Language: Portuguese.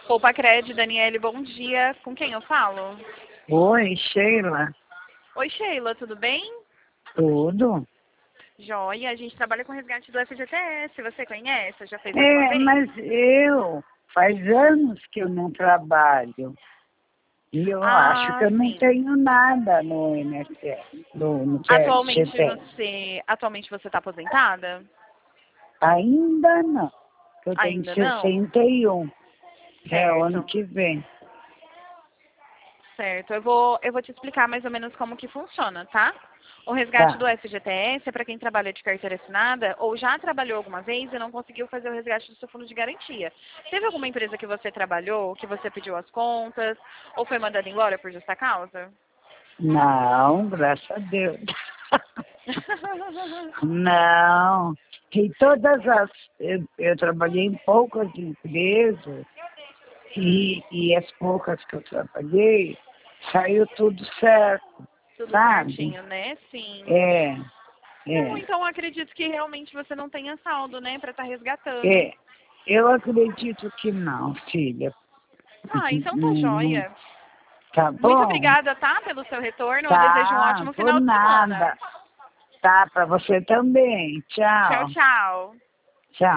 Poupa Cred, Daniele, bom dia. Com quem eu falo? Oi, Sheila. Oi, Sheila, tudo bem? Tudo? Joia, a gente trabalha com resgate do FGTS. Você conhece? Já fez alguma vez? Mas faz anos que eu não trabalho. E eu acho que eu não Sim. tenho nada no INSS, no FGTS. Atualmente você está aposentada? Ainda não. Eu tenho Ainda não? 61. É o ano Certo, que vem. certo. Eu vou te explicar mais ou menos como que funciona, tá? O resgate Tá. do FGTS é para quem trabalha de carteira assinada ou já trabalhou alguma vez e não conseguiu fazer o resgate do seu fundo de garantia. Teve alguma empresa que você trabalhou, que você pediu as contas ou foi mandada embora por justa causa? Não, graças a Deus. Não. E eu trabalhei em poucas empresas e as poucas que eu trabalhei, saiu tudo certo, Tudo sabe? certinho, né? Sim. É, Não, é, então acredito que realmente você não tenha saldo, né, para estar resgatando. é. Eu acredito que não, filha. Ah, então tá Não, joia. tá Muito bom? obrigada, tá, pelo seu retorno. Eu desejo um Tá, ótimo por final de semana. nada. Tá, para você também. Tchau, Tchau. tchau.